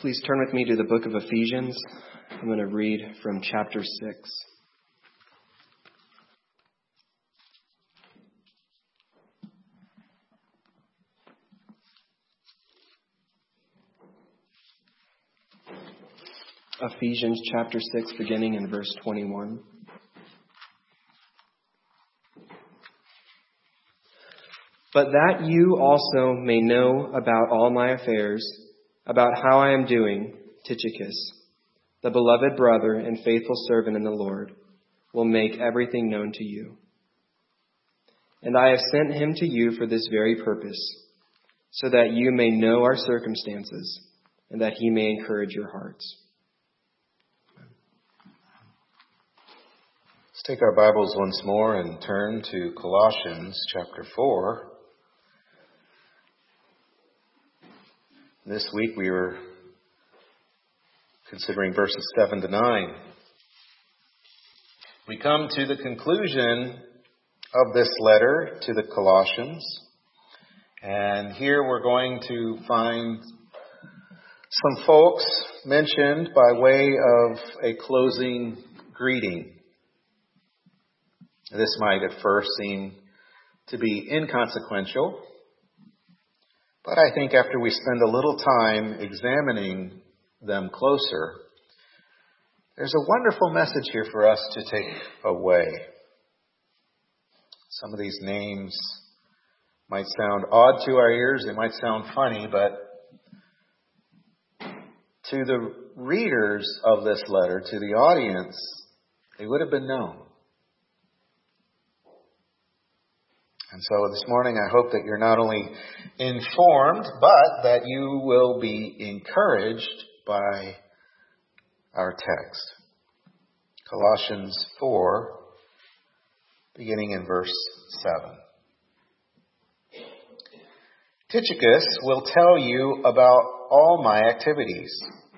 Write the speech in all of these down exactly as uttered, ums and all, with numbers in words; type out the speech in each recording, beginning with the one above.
Please turn with me to the book of Ephesians. I'm going to read from chapter six. Ephesians chapter six, beginning in verse twenty-one. But that you also may know about all my affairs, about how I am doing, Tychicus, the beloved brother and faithful servant in the Lord, will make everything known to you. And I have sent him to you for this very purpose, so that you may know our circumstances, and that he may encourage your hearts. Let's take our Bibles once more and turn to Colossians chapter four. This week we were considering verses seven to nine. We come to the conclusion of this letter to the Colossians. And here we're going to find some folks mentioned by way of a closing greeting. This might at first seem to be inconsequential, but I think after we spend a little time examining them closer, there's a wonderful message here for us to take away. Some of these names might sound odd to our ears, they might sound funny, but to the readers of this letter, to the audience, they would have been known. And so this morning I hope that you're not only informed, but that you will be encouraged by our text. Colossians four, beginning in verse seven. Tychicus will tell you about all my activities.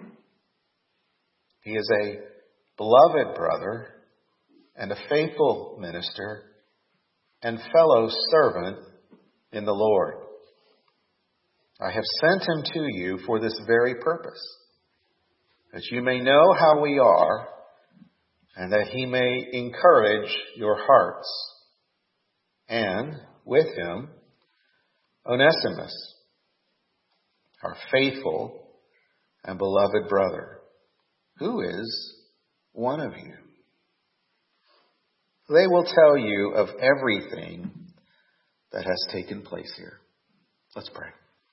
He is a beloved brother and a faithful minister and fellow servant in the Lord. I have sent him to you for this very purpose, that you may know how we are, and that he may encourage your hearts. And with him, Onesimus, our faithful and beloved brother, who is one of you. They will tell you of everything that has taken place here. Let's pray.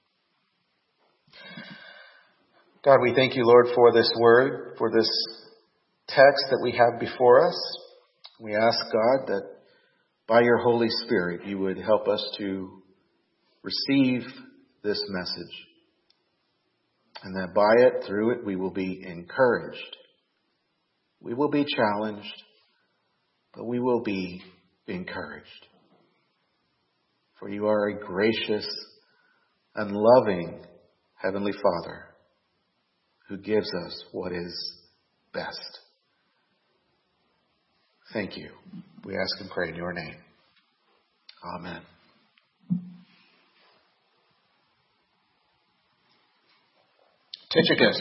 God, we thank you, Lord, for this word, for this text that we have before us. We ask, God, that by your Holy Spirit, you would help us to receive this message. And that by it, through it, we will be encouraged. We will be challenged. But we will be encouraged. For you are a gracious and loving Heavenly Father who gives us what is best. Thank you. We ask and pray in your name. Amen. Tychicus.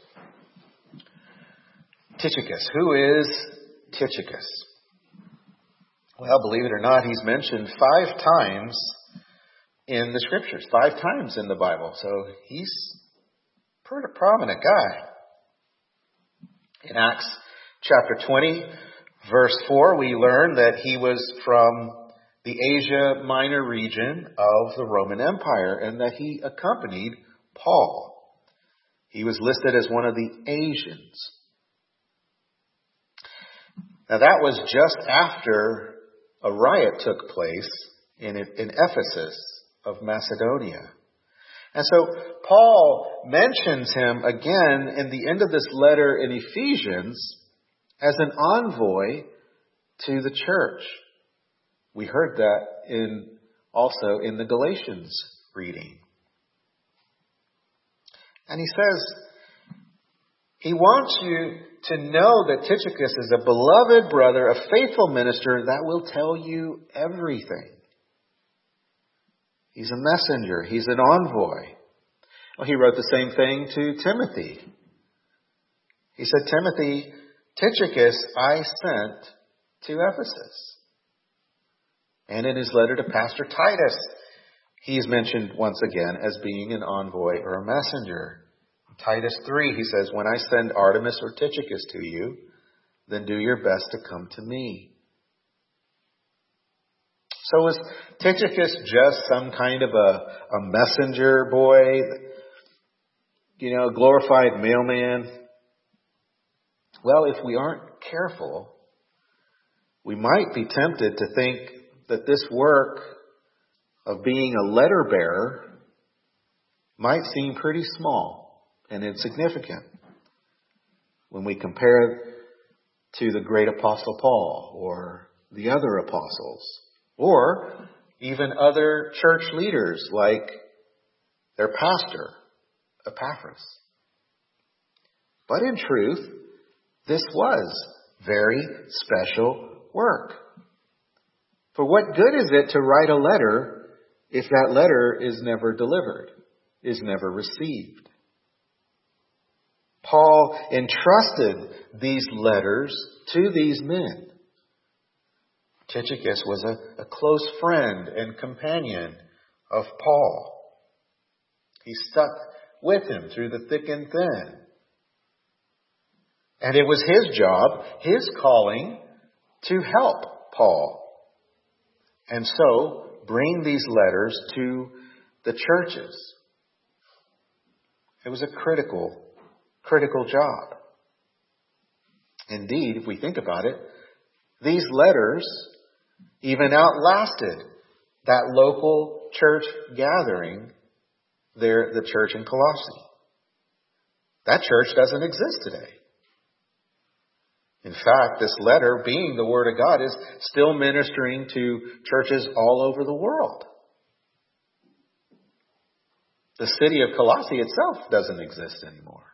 Tychicus. Who is Tychicus? Well, believe it or not, he's mentioned five times in the Scriptures, five times in the Bible. So he's a pretty prominent guy. In Acts chapter twenty, verse four, we learn that he was from the Asia Minor region of the Roman Empire and that he accompanied Paul. He was listed as one of the Asians. Now that was just after a riot took place in, in Ephesus of Macedonia. And so Paul mentions him again in the end of this letter in Ephesians as an envoy to the church. We heard that in also in the Galatians reading. And he says, he wants you to know that Tychicus is a beloved brother, a faithful minister that will tell you everything. He's a messenger. He's an envoy. Well, he wrote the same thing to Timothy. He said, Timothy, Tychicus I sent to Ephesus. And in his letter to Pastor Titus, he is mentioned once again as being an envoy or a messenger. In Titus three, he says, when I send Artemas or Tychicus to you, then do your best to come to me. So was Tychicus just some kind of a, a messenger boy, you know, a glorified mailman? Well, if we aren't careful, we might be tempted to think that this work of being a letter bearer might seem pretty small and insignificant when we compare it to the great Apostle Paul or the other apostles, or even other church leaders like their pastor, Epaphras. But in truth, this was very special work. For what good is it to write a letter if that letter is never delivered, is never received? Paul entrusted these letters to these men. Tychicus was a, a close friend and companion of Paul. He stuck with him through the thick and thin. And it was his job, his calling, to help Paul. And so, bring these letters to the churches. It was a critical, critical job. Indeed, if we think about it, these letters even outlasted that local church gathering there, the church in Colossae. That church doesn't exist today. In fact, this letter, being the Word of God, is still ministering to churches all over the world. The city of Colossae itself doesn't exist anymore.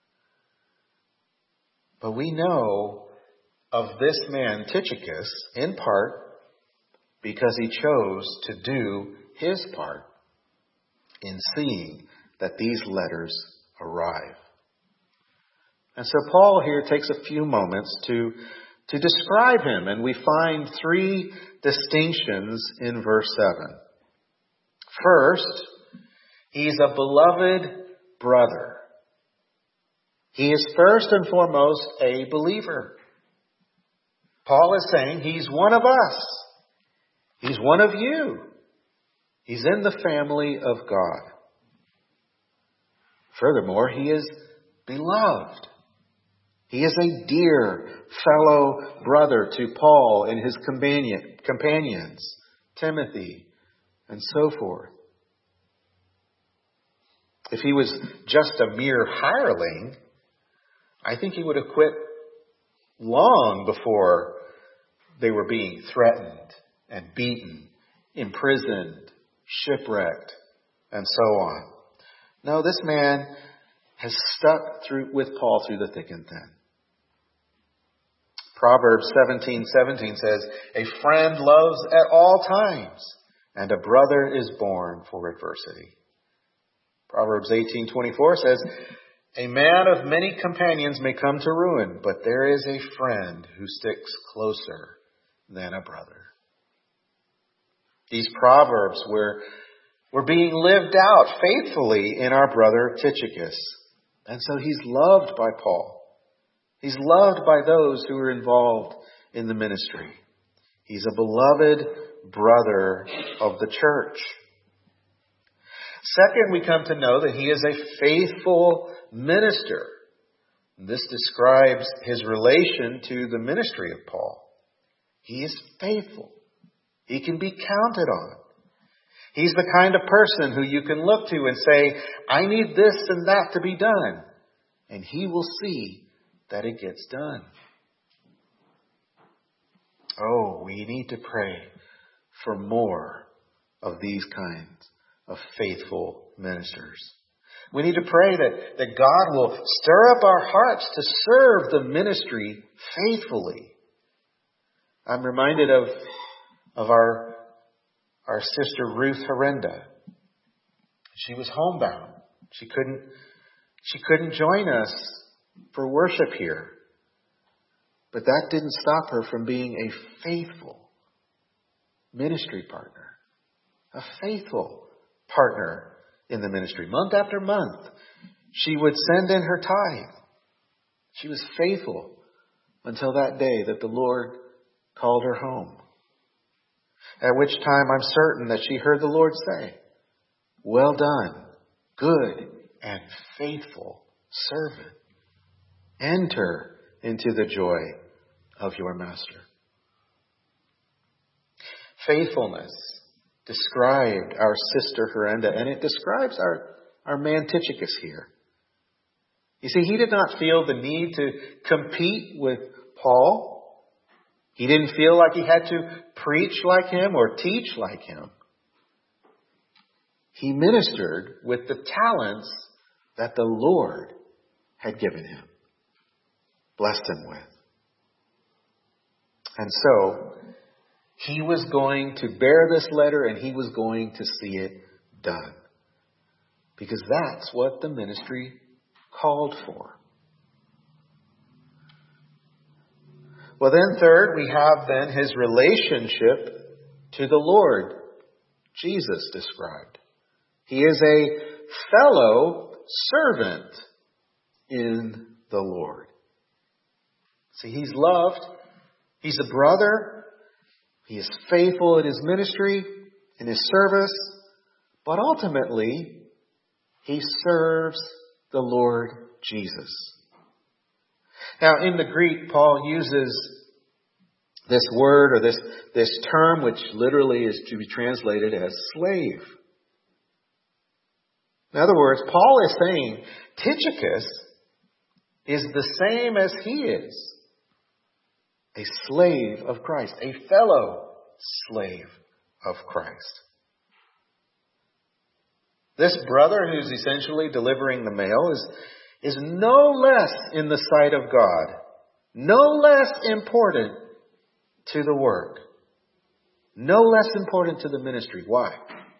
But we know of this man, Tychicus, in part because he chose to do his part in seeing that these letters arrive. And so Paul here takes a few moments to, to describe him, and we find three distinctions in verse seven. First, he's a beloved brother. He is first and foremost a believer. Paul is saying he's one of us. He's one of you. He's in the family of God. Furthermore, he is beloved. He is a dear fellow brother to Paul and his companion, companions, Timothy, and so forth. If he was just a mere hireling, I think he would have quit long before they were being threatened and beaten, imprisoned, shipwrecked, and so on. No, this man has stuck through with Paul through the thick and thin. Proverbs seventeen seventeen says, a friend loves at all times, and a brother is born for adversity. Proverbs eighteen twenty-four says, a man of many companions may come to ruin, but there is a friend who sticks closer than a brother. These proverbs were, were being lived out faithfully in our brother Tychicus. And so he's loved by Paul. He's loved by those who are involved in the ministry. He's a beloved brother of the church. Second, we come to know that he is a faithful minister. This describes his relation to the ministry of Paul. He is faithful. He can be counted on. He's the kind of person who you can look to and say, I need this and that to be done. And he will see that it gets done. Oh, we need to pray for more of these kinds of faithful ministers. We need to pray that, that God will stir up our hearts to serve the ministry faithfully. I'm reminded of, of our, our sister Ruth Herenda. She was homebound She couldn't, she couldn't join us for worship here. But that didn't stop her from being a faithful ministry partner. A faithful partner in the ministry. Month after month, she would send in her tithe. She was faithful until that day that the Lord called her home. At which time I'm certain that she heard the Lord say, "Well done, good and faithful servant. Enter into the joy of your master." Faithfulness described our sister Herenda, and it describes our, our man Tychicus here. You see, he did not feel the need to compete with Paul. He didn't feel like he had to preach like him or teach like him. He ministered with the talents that the Lord had given him, blessed him with. And so, he was going to bear this letter and he was going to see it done. Because that's what the ministry called for. Well then, third, we have then his relationship to the Lord, Jesus described. He is a fellow servant in the Lord. See, he's loved. He's a brother. He is faithful in his ministry, in his service. But ultimately, he serves the Lord Jesus. Now, in the Greek, Paul uses this word or this, this term, which literally is to be translated as slave. In other words, Paul is saying Tychicus is the same as he is. A slave of Christ. A fellow slave of Christ. This brother who's essentially delivering the mail is, is no less in the sight of God. No less important to the work. No less important to the ministry. Why?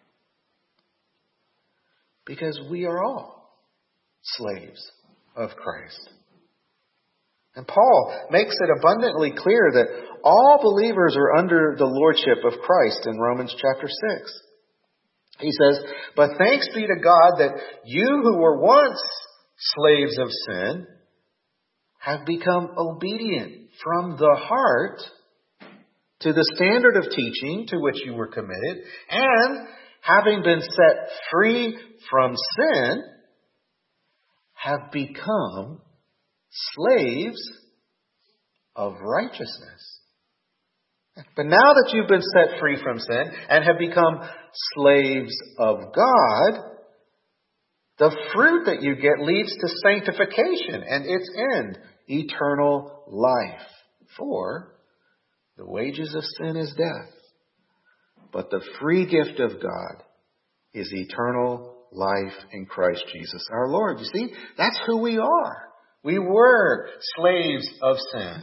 Because we are all slaves of Christ. And Paul makes it abundantly clear that all believers are under the lordship of Christ in Romans chapter six. He says, "But thanks be to God that you who were once slaves of sin have become obedient from the heart to the standard of teaching to which you were committed, and having been set free from sin, have become slaves of righteousness." But now that you've been set free from sin and have become slaves of God, the fruit that you get leads to sanctification and its end, eternal life. For the wages of sin is death, but the free gift of God is eternal life in Christ Jesus our Lord. You see, that's who we are. We were slaves of sin.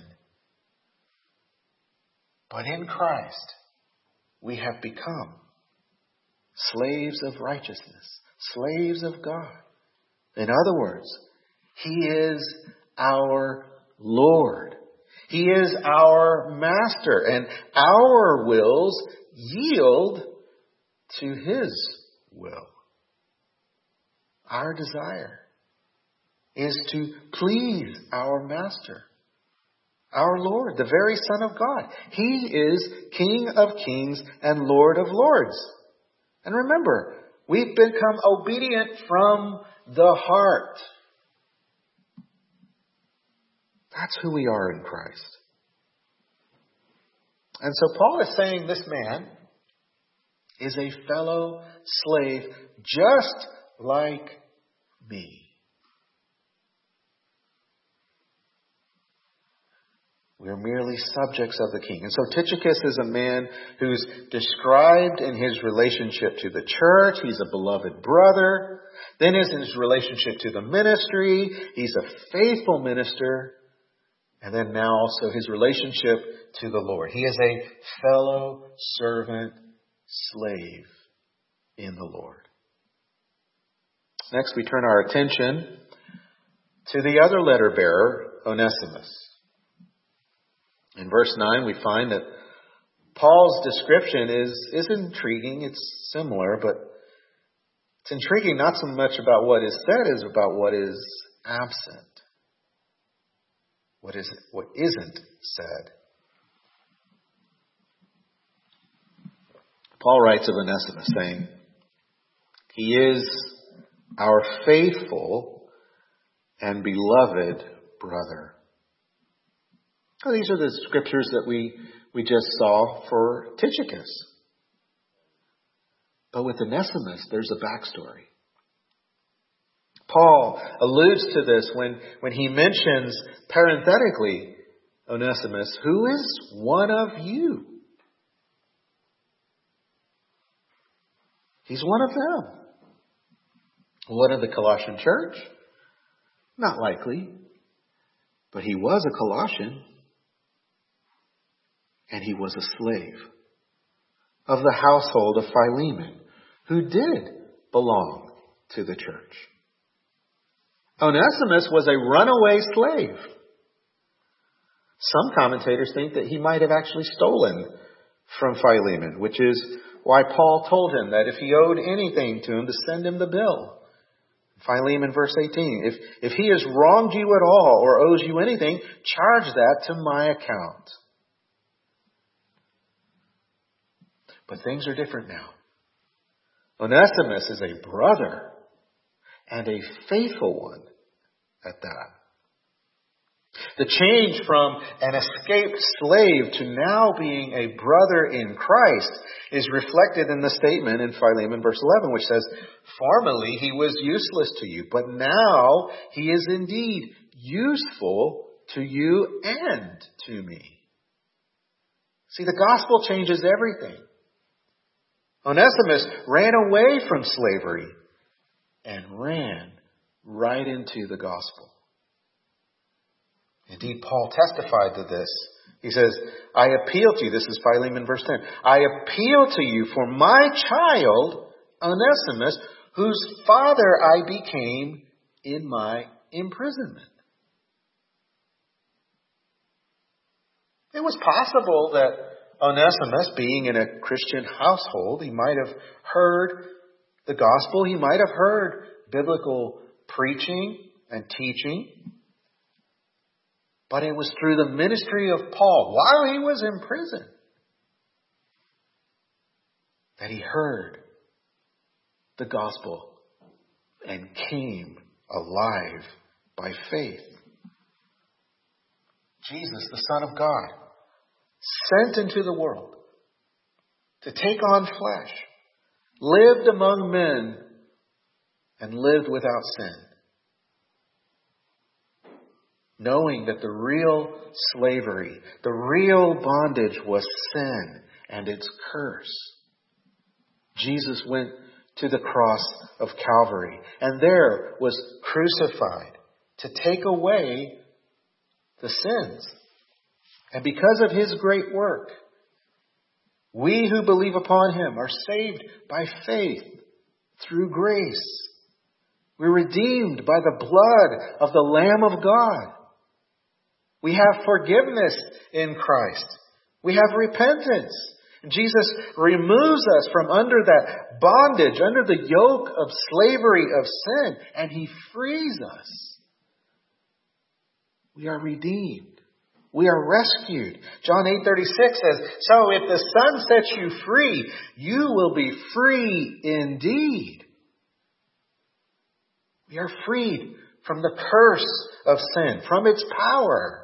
But in Christ, we have become slaves of righteousness, slaves of God. In other words, He is our Lord. He is our master, and our wills yield to His will. Our desire is to please our master, our Lord, the very Son of God. He is King of kings and Lord of lords. And remember, we've become obedient from the heart. That's who we are in Christ. And so Paul is saying this man is a fellow slave just like me. We are merely subjects of the King. And so Tychicus is a man who's described in his relationship to the church. He's a beloved brother. Then is his relationship to the ministry. He's a faithful minister. And then now also his relationship to the Lord. He is a fellow servant slave in the Lord. Next, we turn our attention to the other letter bearer, Onesimus. In verse nine, we find that Paul's description is, is intriguing. It's similar, but it's intriguing not so much about what is said as about what is absent. What is what isn't said. Paul writes of Onesimus saying, he is our faithful and beloved brother. Well, these are the scriptures that we, we just saw for Tychicus. But with Onesimus, there's a backstory. Paul alludes to this when, when he mentions parenthetically Onesimus, who is one of you. He's one of them. One of the Colossian church? Not likely. But he was a Colossian. And he was a slave of the household of Philemon, who did belong to the church. Onesimus was a runaway slave. Some commentators think that he might have actually stolen from Philemon, which is why Paul told him that if he owed anything to him, to send him the bill. Philemon verse eighteen, if, if he has wronged you at all or owes you anything, charge that to my account. But things are different now. Onesimus is a brother and a faithful one at that. The change from an escaped slave to now being a brother in Christ is reflected in the statement in Philemon verse eleven, which says, formerly he was useless to you, but now he is indeed useful to you and to me. See, the gospel changes everything. Onesimus ran away from slavery and ran right into the gospel. Indeed, Paul testified to this. He says, I appeal to you. This is Philemon verse ten. I appeal to you for my child, Onesimus, whose father I became in my imprisonment. It was possible that Onesimus, being in a Christian household, he might have heard the gospel. He might have heard biblical preaching and teaching. But it was through the ministry of Paul, while he was in prison, that he heard the gospel and came alive by faith. Jesus, the Son of God, sent into the world to take on flesh, lived among men, and lived without sin. Knowing that the real slavery, the real bondage was sin and its curse. Jesus went to the cross of Calvary and there was crucified to take away the sins. And because of his great work, we who believe upon him are saved by faith through grace. We're redeemed by the blood of the Lamb of God. We have forgiveness in Christ. We have repentance. Jesus removes us from under that bondage, under the yoke of slavery of sin, and he frees us. We are redeemed. We are rescued. John eight thirty-six says, so if the Son sets you free, you will be free indeed. We are freed from the curse of sin, from its power.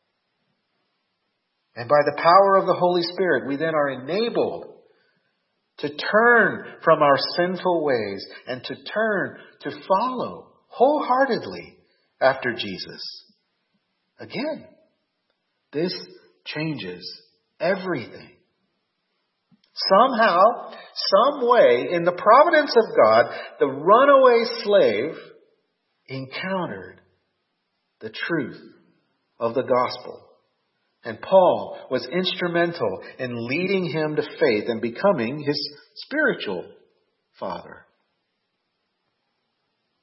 And by the power of the Holy Spirit, we then are enabled to turn from our sinful ways and to turn to follow wholeheartedly after Jesus. Again, this changes everything. Somehow, some way, in the providence of God, the runaway slave encountered the truth of the gospel. And Paul was instrumental in leading him to faith and becoming his spiritual father.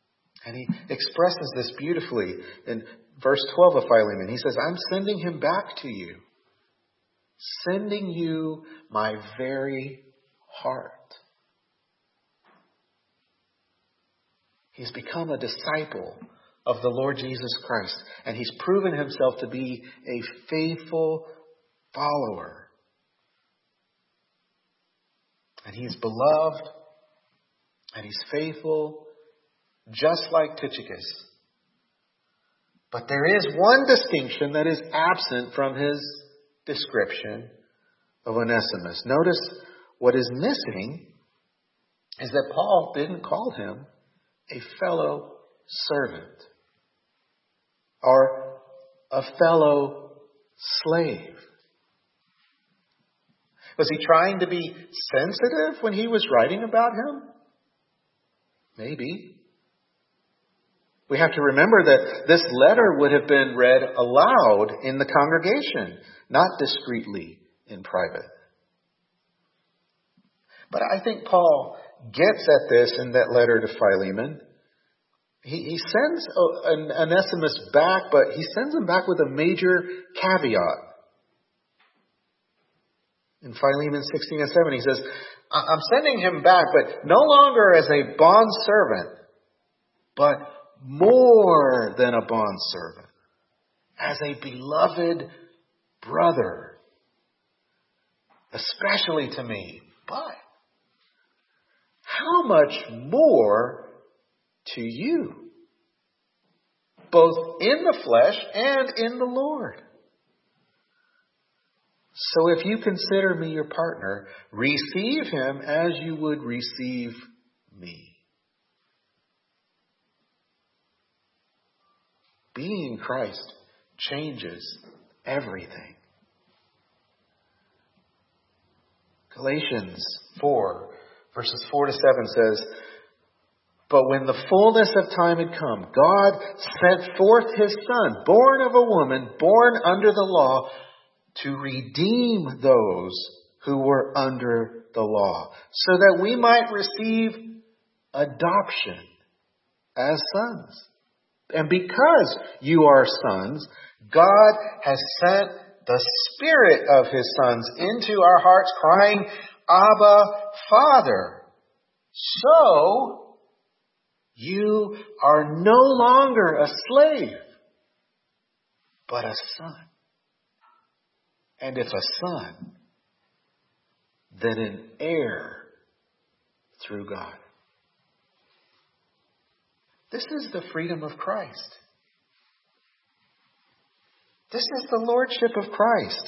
And he expresses this beautifully in verse twelve of Philemon. He says, I'm sending him back to you, sending you my very heart. He's become a disciple of the Lord Jesus Christ, and he's proven himself to be a faithful follower. And he's beloved, and he's faithful, just like Tychicus. But there is one distinction that is absent from his description of Onesimus. Notice what is missing is that Paul didn't call him a fellow servant or a fellow slave. Was he trying to be sensitive when he was writing about him? Maybe. We have to remember that this letter would have been read aloud in the congregation, not discreetly in private. But I think Paul gets at this in that letter to Philemon. He, he sends Onesimus back, but he sends him back with a major caveat. In Philemon sixteen and seven, he says, I'm sending him back, but no longer as a bondservant, but more than a bondservant, as a beloved brother, especially to me. But how much more to you, both in the flesh and in the Lord? So if you consider me your partner, receive him as you would receive me. Being Christ changes everything. Galatians four, verses four to seven says, But when the fullness of time had come, God sent forth his Son, born of a woman, born under the law, to redeem those who were under the law, so that we might receive adoption as sons. And because you are sons, God has sent the Spirit of his sons into our hearts, crying, Abba, Father. So, you are no longer a slave, but a son. And if a son, then an heir through God. This is the freedom of Christ. This is the lordship of Christ.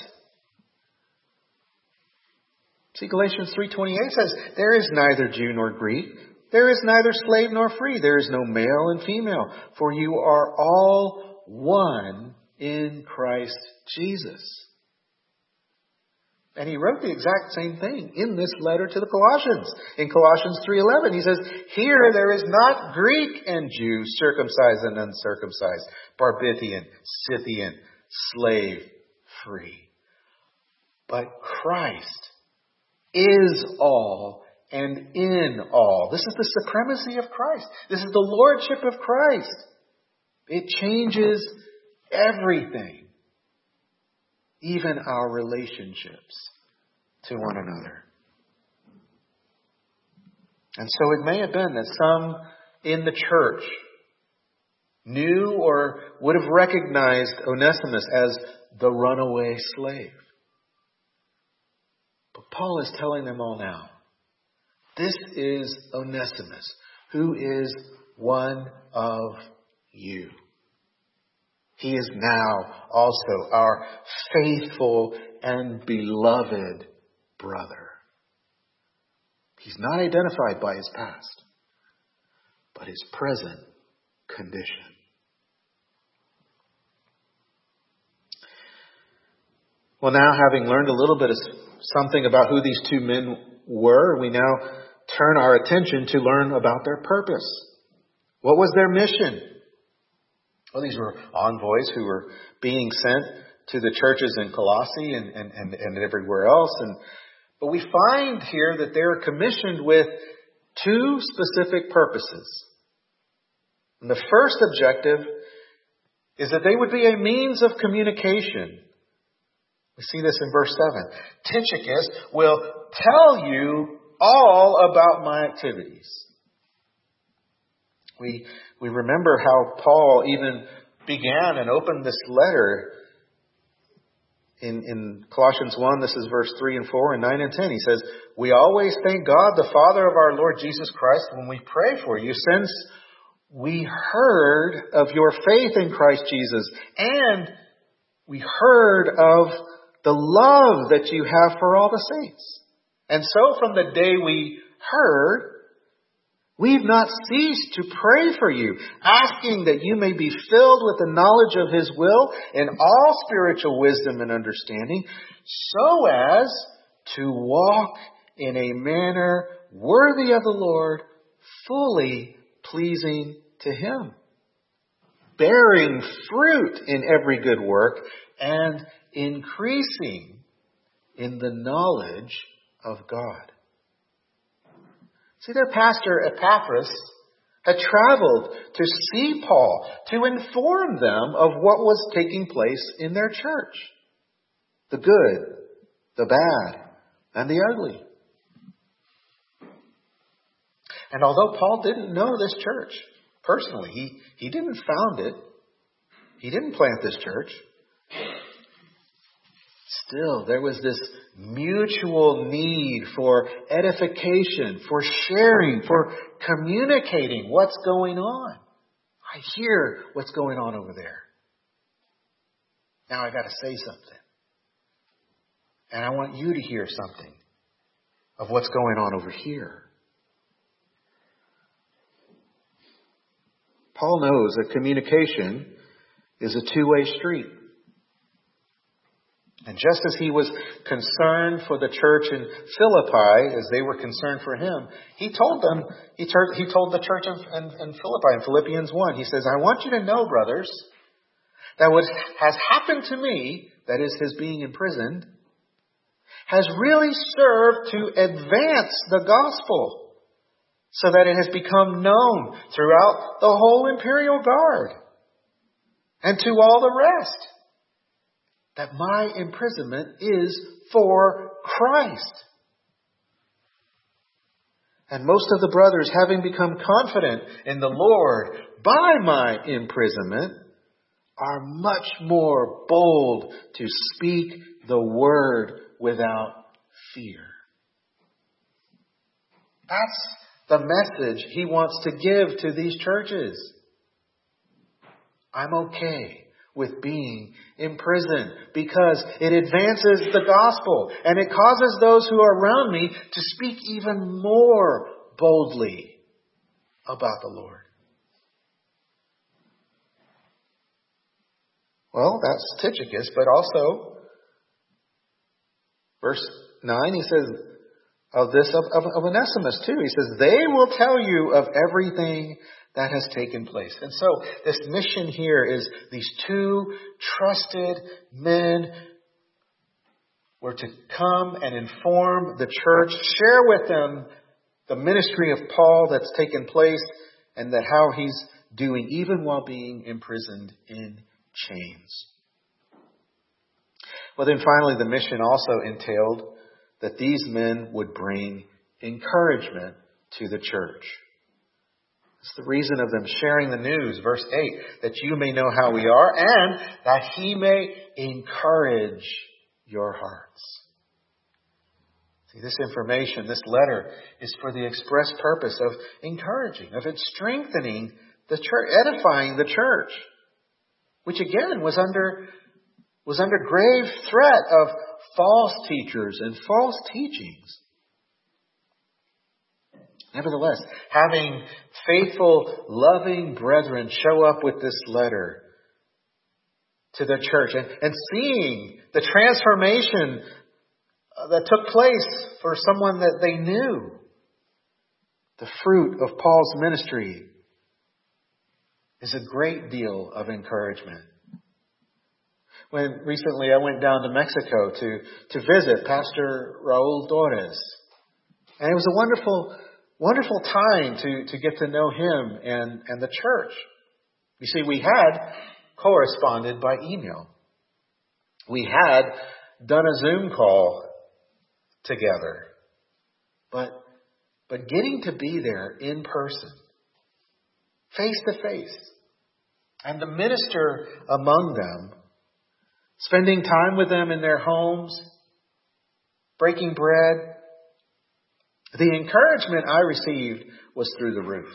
See, Galatians three twenty-eight says, There is neither Jew nor Greek. There is neither slave nor free. There is no male and female. For you are all one in Christ Jesus. And he wrote the exact same thing in this letter to the Colossians. In Colossians three eleven, he says, Here there is not Greek and Jew, circumcised and uncircumcised, barbarian, Scythian, slave, free. But Christ is all and in all. This is the supremacy of Christ. This is the lordship of Christ. It changes everything. Even our relationships to one another. And so it may have been that some in the church knew or would have recognized Onesimus as the runaway slave. But Paul is telling them all now, this is Onesimus, who is one of you. He is now also our faithful and beloved brother. He's not identified by his past, but his present condition. Well, now having learned a little bit of something about who these two men were, we now turn our attention to learn about their purpose. What was their mission? Well, these were envoys who were being sent to the churches in Colossae and, and, and, and everywhere else. And, but we find here that they're commissioned with two specific purposes. And the first objective is that they would be a means of communication. We see this in verse seven. Tychicus will tell you all about my activities. We, we remember how Paul even began and opened this letter in, in Colossians one. This is verse three and four and nine and ten. He says, we always thank God, the Father of our Lord Jesus Christ, when we pray for you, since we heard of your faith in Christ Jesus, and we heard of the love that you have for all the saints. And so from the day we heard, we've not ceased to pray for you, asking that you may be filled with the knowledge of His will in all spiritual wisdom and understanding, so as to walk in a manner worthy of the Lord, fully pleasing to Him, bearing fruit in every good work and increasing in the knowledge of God. See, their pastor Epaphras had traveled to see Paul to inform them of what was taking place in their church. The good, the bad, and the ugly. And although Paul didn't know this church personally, he, he didn't found it, he didn't plant this church, still there was this mutual need for edification, for sharing, for communicating what's going on. I hear what's going on over there. Now I got to say something. And I want you to hear something of what's going on over here. Paul knows that communication is a two-way street. And just as he was concerned for the church in Philippi, as they were concerned for him, he told them, he, ter- he told the church in, in, in Philippi, in Philippians one, he says, I want you to know, brothers, that what has happened to me, that is his being imprisoned, has really served to advance the gospel, so that it has become known throughout the whole imperial guard and to all the rest that my imprisonment is for Christ. And most of the brothers, having become confident in the Lord by my imprisonment, are much more bold to speak the word without fear. That's the message he wants to give to these churches. I'm okay with being imprisoned because it advances the gospel and it causes those who are around me to speak even more boldly about the Lord. Well, that's Tychicus, but also verse nine, he says, of this, of, of, of Onesimus too. He says, they will tell you of everything that has taken place. And so this mission here is these two trusted men were to come and inform the church, share with them the ministry of Paul that's taken place and that how he's doing even while being imprisoned in chains. Well, then finally the mission also entailed that these men would bring encouragement to the church. It's the reason of them sharing the news. Verse eight, that you may know how we are and that he may encourage your hearts. See, this information, this letter, is for the express purpose of encouraging, of it strengthening the church, edifying the church, which again was under, was under grave threat of false teachers and false teachings. Nevertheless, having faithful, loving brethren show up with this letter to the church and, and seeing the transformation that took place for someone that they knew, the fruit of Paul's ministry, is a great deal of encouragement. When recently I went down to Mexico to, to visit Pastor Raul Torres. And it was a wonderful wonderful time to, to get to know him and, and the church. You see, we had corresponded by email. We had done a Zoom call together. But, but getting to be there in person, face to face, and to minister among them, spending time with them in their homes, breaking bread, the encouragement I received was through the roof.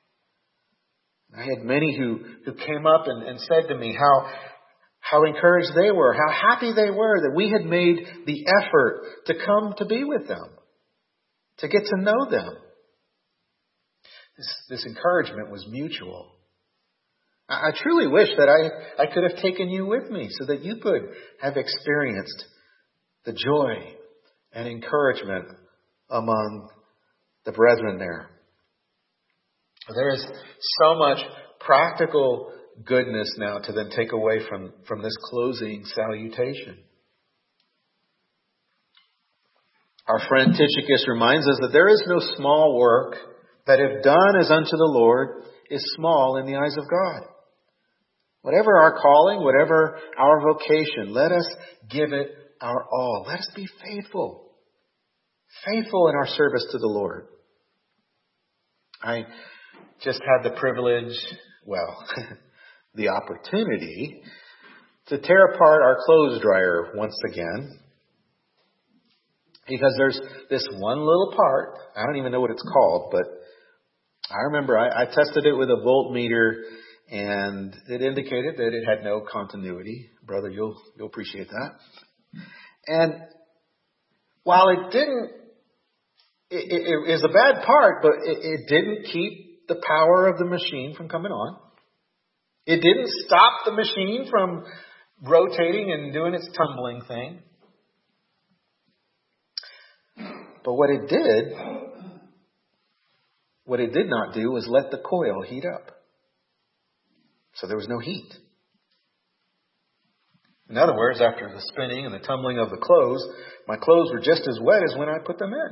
I had many who, who came up and, and said to me how, how encouraged they were, how happy they were that we had made the effort to come to be with them, to get to know them. This, this encouragement was mutual. I, I truly wish that I, I could have taken you with me so that you could have experienced the joy and encouragement among the brethren there. There is so much practical goodness now to then take away from, from this closing salutation. Our friend Tychicus reminds us that there is no small work that, if done as unto the Lord, is small in the eyes of God. Whatever our calling, whatever our vocation, let us give it our all. Let us be faithful. Faithful in our service to the Lord. I just had the privilege, well, the opportunity to tear apart our clothes dryer once again. Because there's this one little part, I don't even know what it's called, but I remember I, I tested it with a voltmeter and it indicated that it had no continuity. Brother, you'll, you'll appreciate that. And while it didn't, it, it, it is a bad part, but it, it didn't keep the power of the machine from coming on. It didn't stop the machine from rotating and doing its tumbling thing. But what it did, what it did not do was let the coil heat up. So there was no heat. In other words, after the spinning and the tumbling of the clothes, my clothes were just as wet as when I put them in.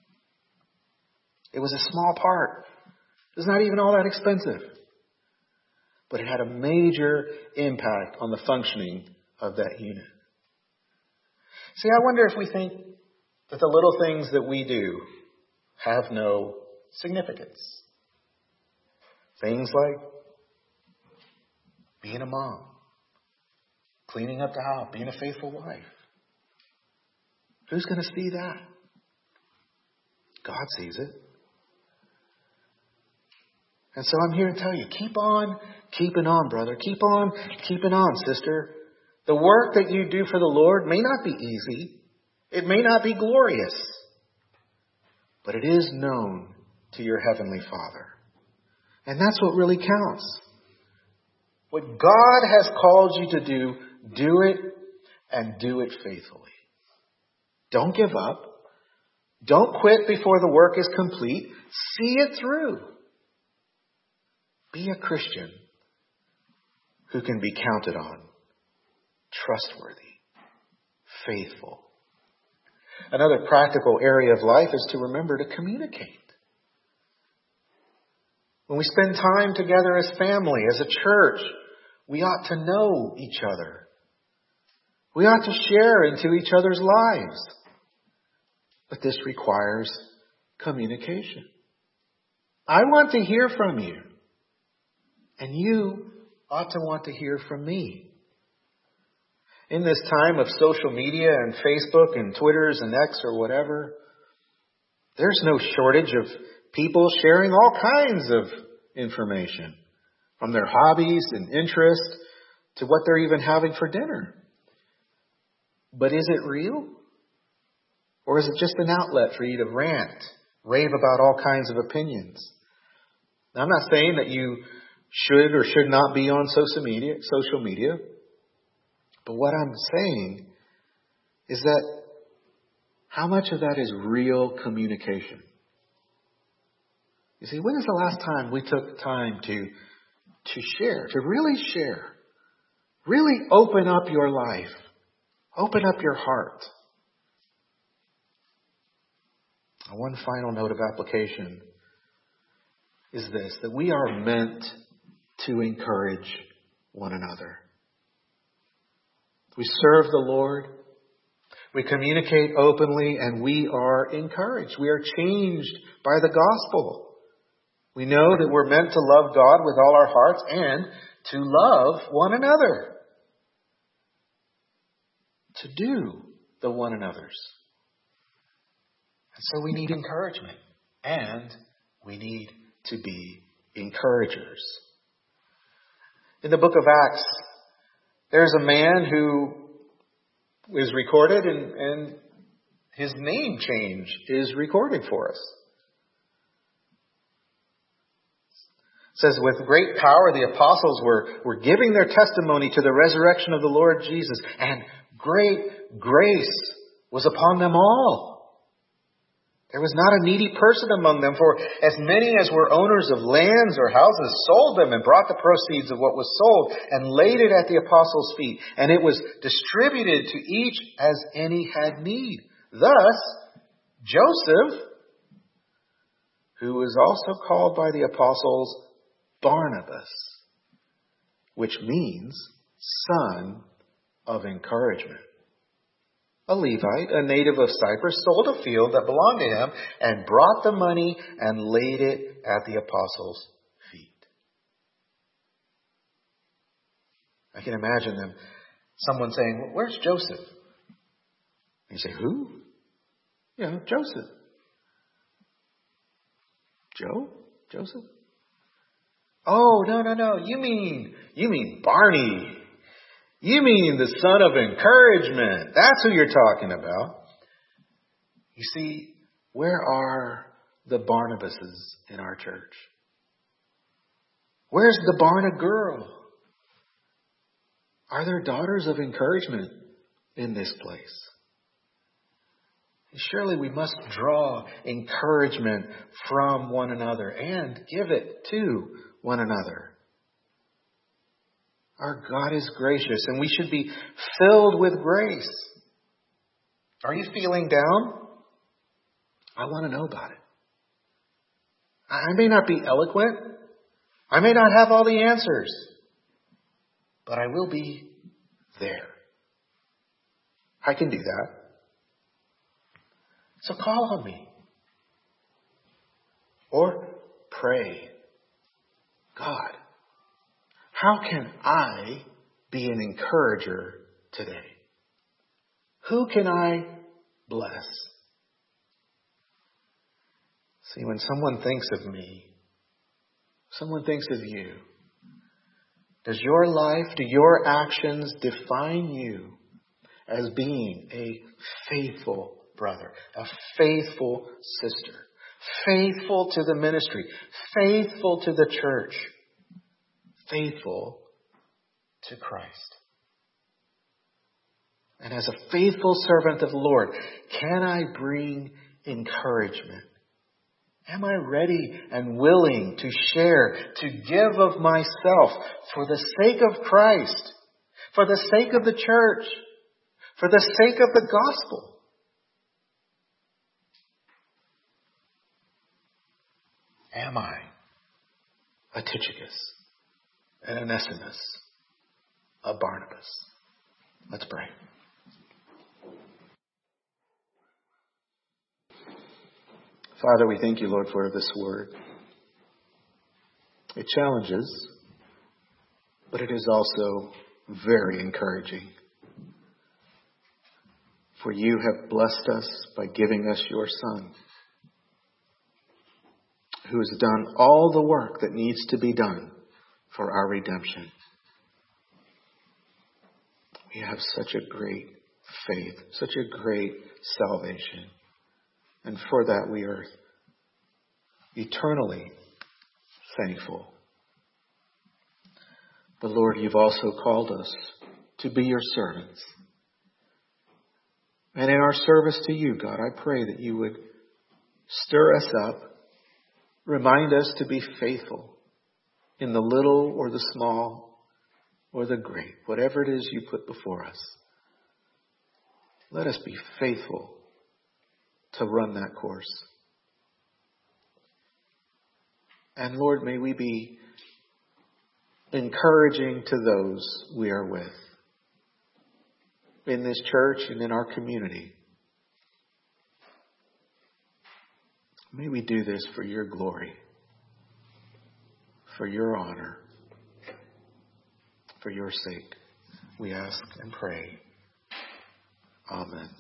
It was a small part. It was not even all that expensive. But it had a major impact on the functioning of that unit. See, I wonder if we think that the little things that we do have no significance. Things like being a mom, cleaning up the house, being a faithful wife. Who's going to see that? God sees it. And so I'm here to tell you, keep on keeping on, brother. Keep on keeping on, sister. The work that you do for the Lord may not be easy. It may not be glorious. But it is known to your Heavenly Father. And that's what really counts. What God has called you to do, do it and do it faithfully. Don't give up. Don't quit before the work is complete. See it through. Be a Christian who can be counted on, trustworthy, faithful. Another practical area of life is to remember to communicate. When we spend time together as family, as a church, we ought to know each other. We ought to share into each other's lives. But this requires communication. I want to hear from you. And you ought to want to hear from me. In this time of social media and Facebook and Twitters and X or whatever, there's no shortage of people sharing all kinds of information, from their hobbies and interests to what they're even having for dinner. But is it real? Or is it just an outlet for you to rant, rave about all kinds of opinions? Now, I'm not saying that you should or should not be on social media, social media. But what I'm saying is that how much of that is real communication? You see, when is the last time we took time to, to share, to really share, really open up your life, open up your heart? One final note of application is this, that we are meant to encourage one another. We serve the Lord. We communicate openly, and we are encouraged. We are changed by the gospel. We know that we're meant to love God with all our hearts and to love one another. To do the one another's. And so we need encouragement, and we need to be encouragers. In the book of Acts, there's a man who is recorded, and, and his name change is recorded for us. It says, with great power the apostles were, were giving their testimony to the resurrection of the Lord Jesus, and great grace was upon them all. There was not a needy person among them, for as many as were owners of lands or houses sold them and brought the proceeds of what was sold and laid it at the apostles' feet. And it was distributed to each as any had need. Thus, Joseph, who was also called by the apostles Barnabas, which means son of encouragement. A Levite, a native of Cyprus, sold a field that belonged to him and brought the money and laid it at the apostles' feet. I can imagine them, someone saying, well, where's Joseph? And you say, who? Yeah, Joseph. Joe? Joseph? Oh, no, no, no. You mean, you mean Barney. You mean the son of encouragement. That's who you're talking about. You see, where are the Barnabases in our church? Where's the Barna girl? Are there daughters of encouragement in this place? Surely we must draw encouragement from one another and give it to one another. Our God is gracious, and we should be filled with grace. Are you feeling down? I want to know about it. I may not be eloquent. I may not have all the answers. But I will be there. I can do that. So call on me. Or pray. God, how can I be an encourager today? Who can I bless? See, when someone thinks of me, someone thinks of you, does your life, do your actions define you as being a faithful brother, a faithful sister, faithful to the ministry, faithful to the church, faithful to Christ? And as a faithful servant of the Lord, can I bring encouragement? Am I ready and willing to share, to give of myself for the sake of Christ, for the sake of the church, for the sake of the gospel? Am I a Tychicus, an Onesimus, a Barnabas? Let's pray. Father, we thank you, Lord, for this word. It challenges, but it is also very encouraging. For you have blessed us by giving us your Son, who has done all the work that needs to be done for our redemption. We have such a great faith, such a great salvation. And for that we are eternally thankful. But Lord, you've also called us to be your servants. And in our service to you, God, I pray that you would stir us up, remind us to be faithful in the little or the small or the great, whatever it is you put before us. Let us be faithful to run that course. And Lord, may we be encouraging to those we are with in this church and in our community. May we do this for your glory, for your honor, for your sake. We ask and pray. Amen.